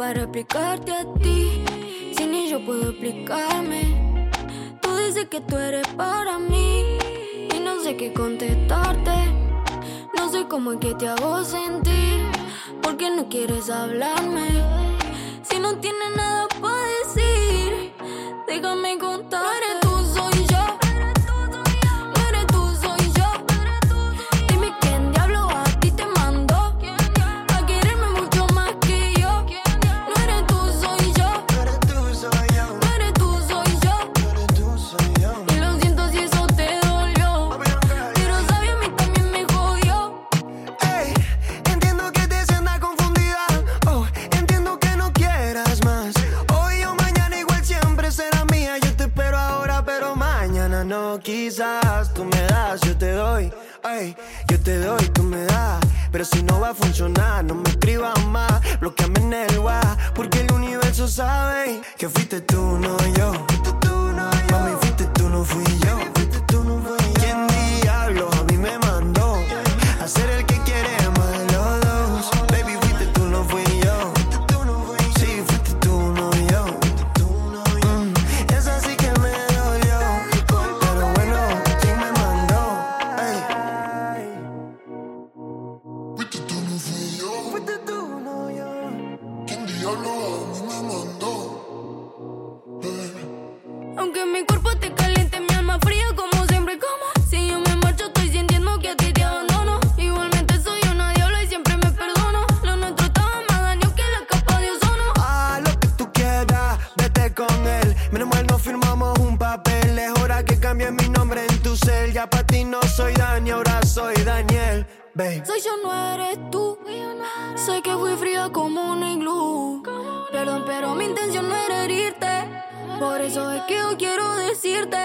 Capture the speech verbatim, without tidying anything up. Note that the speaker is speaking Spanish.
para explicarte a ti, si ni yo puedo explicarme. Tú dices que tú eres para mí y no sé qué contestarte. No sé cómo es que te hago sentir, porque no quieres hablarme. Si no tienes nada para decir, déjame contar. Eres tú, soy yo. No eres tú, soy yo. Dime quién diablo a ti te mandó a quererme mucho más que yo. No eres tú, soy yo. No eres tú, soy yo. No eres tú, soy yo. No eres tú, soy yo. Y lo siento si eso te dolió, pero sabes, a mí también me jodió. Ey, entiendo que te sientas confundida. Oh, entiendo que no quieras más. Hoy o mañana igual siempre será mía. Yo te espero ahora, pero mañana no. Quizás tú me das, yo te doy. Ey, yo te doy, tú me das. Pero si no va a funcionar, no me escribas más. Bloqueame en el WhatsApp, porque el universo sabe que fuiste tú, no yo. Mami, fuiste tú, no fui yo. ¿Quién diablo a mí me mandó a ser el que quiere más de los dos? Baby, fuiste tú, no fui yo. Sí, fuiste tú, no yo. Mm, esa sí que me dolió. Pero bueno, ¿quién me mandó? Ey. Fuiste tú, no fui yo. Fuiste tú, no yo. ¿Quién diablo a mí me mandó? Eh. Aunque mi cuerpo esté caliente, mi alma fría como siempre. Como si yo me marcho, estoy sintiendo que a ti te abandono. Igualmente soy una diabla y siempre me perdono. Lo nuestro estaba más daño que la capa de ozono. Ah, lo que tú quieras, vete con él. Menos mal no firmamos un papel. Es hora que cambie mi nombre en tu cel. Ya pa' ti no soy Dani, ahora soy Daniel, babe. Soy yo, no eres tú. Sé que fui fría como un iglú. Perdón, pero mi intención no era herirte. Por eso es que yo quiero decirte